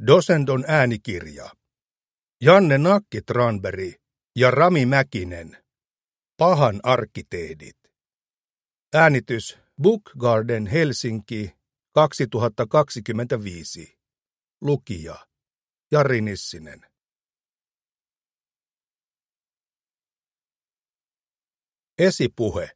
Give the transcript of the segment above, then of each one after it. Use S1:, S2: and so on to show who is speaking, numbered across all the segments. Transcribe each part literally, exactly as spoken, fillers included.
S1: Dosendon äänikirja. Janne Nakki-Tranberg ja Rami Mäkinen. Pahan arkkitehdit. Äänitys Book Garden Helsinki kaksituhattakaksikymmentäviisi. Lukija Jari Nissinen. Esipuhe.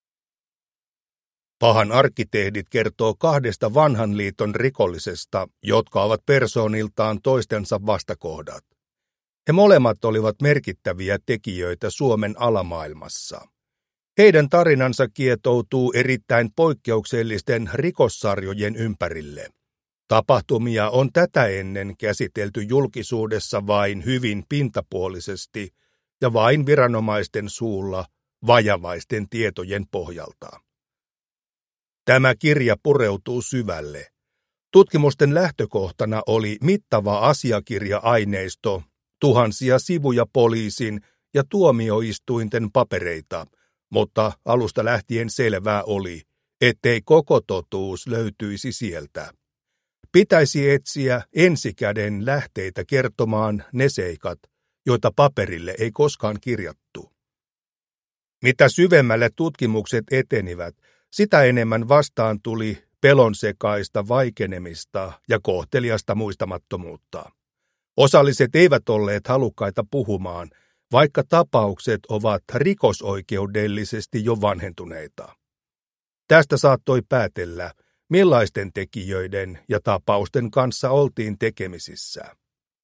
S1: Pahan arkkitehdit kertoo kahdesta vanhan liiton rikollisesta, jotka ovat persooniltaan toistensa vastakohdat. He molemmat olivat merkittäviä tekijöitä Suomen alamaailmassa. Heidän tarinansa kietoutuu erittäin poikkeuksellisten rikossarjojen ympärille. Tapahtumia on tätä ennen käsitelty julkisuudessa vain hyvin pintapuolisesti ja vain viranomaisten suulla vajavaisten tietojen pohjalta. Tämä kirja pureutuu syvälle. Tutkimusten lähtökohtana oli mittava asiakirja-aineisto, tuhansia sivuja poliisin ja tuomioistuinten papereita, mutta alusta lähtien selvää oli, ettei koko totuus löytyisi sieltä. Pitäisi etsiä ensikäden lähteitä kertomaan ne seikat, joita paperille ei koskaan kirjattu. Mitä syvemmälle tutkimukset etenivät, sitä enemmän vastaan tuli pelonsekaista vaikenemista ja kohteliasta muistamattomuutta. Osalliset eivät olleet halukkaita puhumaan, vaikka tapaukset ovat rikosoikeudellisesti jo vanhentuneita. Tästä saattoi päätellä, millaisten tekijöiden ja tapausten kanssa oltiin tekemisissä.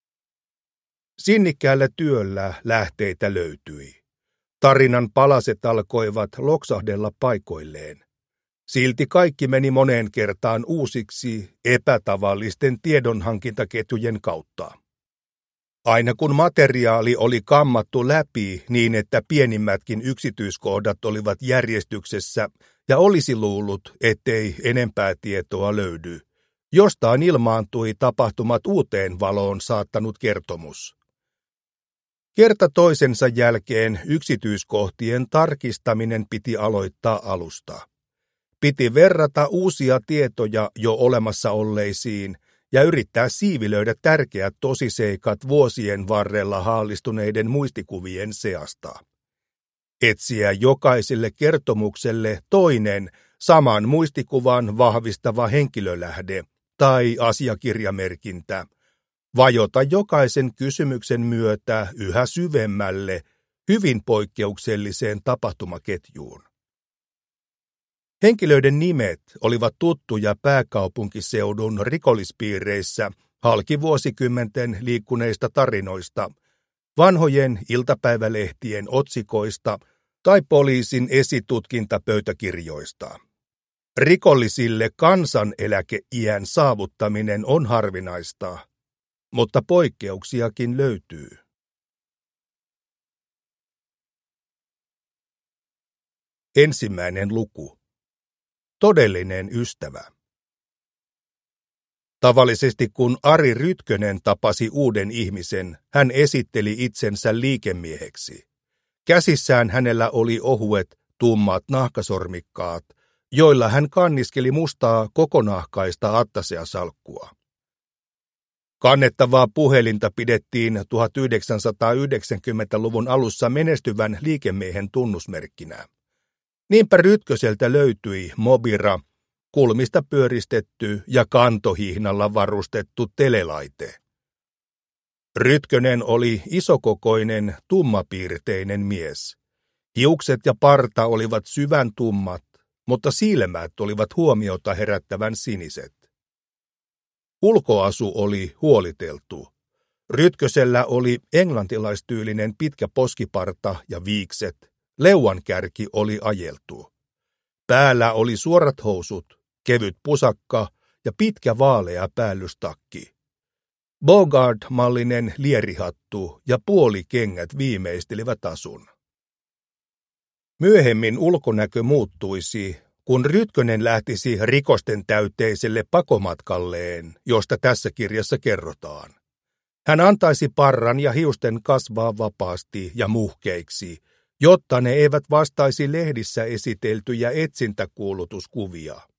S1: Sinnikkäällä työllä lähteitä löytyi. Tarinan palaset alkoivat loksahdella paikoilleen. Silti kaikki meni moneen kertaan uusiksi epätavallisten tiedonhankintaketjujen kautta. Aina kun materiaali oli kammattu läpi niin, että pienimmätkin yksityiskohdat olivat järjestyksessä ja olisi luullut, ettei enempää tietoa löydy, jostain ilmaantui tapahtumat uuteen valoon saattanut kertomus. Kerta toisensa jälkeen yksityiskohtien tarkistaminen piti aloittaa alusta. Piti verrata uusia tietoja jo olemassa olleisiin ja yrittää siivilöidä tärkeät tosiseikat vuosien varrella haalistuneiden muistikuvien seasta. Etsiä jokaiselle kertomukselle toinen saman muistikuvan vahvistava henkilölähde tai asiakirjamerkintä. Vajota jokaisen kysymyksen myötä yhä syvemmälle, hyvin poikkeukselliseen tapahtumaketjuun. Henkilöiden nimet olivat tuttuja pääkaupunkiseudun rikollispiireissä halki vuosikymmenten liikkuneista tarinoista, vanhojen iltapäivälehtien otsikoista tai poliisin esitutkintapöytäkirjoista. Rikollisille kansaneläkeiän saavuttaminen on harvinaista, mutta poikkeuksiakin löytyy. Ensimmäinen luku. Todellinen ystävä. Tavallisesti kun Ari Rytkönen tapasi uuden ihmisen, hän esitteli itsensä liikemieheksi. Käsissään hänellä oli ohuet, tummat nahkasormikkaat, joilla hän kanniskeli mustaa kokonahkaista attaseasalkkua. Kannettavaa puhelinta pidettiin tuhatyhdeksänsataayhdeksänkymmentäluvun alussa menestyvän liikemiehen tunnusmerkkinä. Niinpä Rytköseltä löytyi Mobira, kulmista pyöristetty ja kantohihnalla varustettu telelaite. Rytkönen oli isokokoinen, tummapiirteinen mies. Hiukset ja parta olivat syvän tummat, mutta silmät olivat huomiota herättävän siniset. Ulkoasu oli huoliteltu. Rytkösellä oli englantilaistyylinen pitkä poskiparta ja viikset. Leuankärki oli ajeltu. Päällä oli suorat housut, kevyt pusakka ja pitkä vaalea päällystakki. Bogart-mallinen lierihattu ja puolikengät viimeistelivät asun. Myöhemmin ulkonäkö muuttuisi, kun Rytkönen lähtisi rikosten täyteiselle pakomatkalleen, josta tässä kirjassa kerrotaan. Hän antaisi parran ja hiusten kasvaa vapaasti ja muhkeiksi, jotta ne eivät vastaisi lehdissä esiteltyjä etsintäkuulutuskuvia.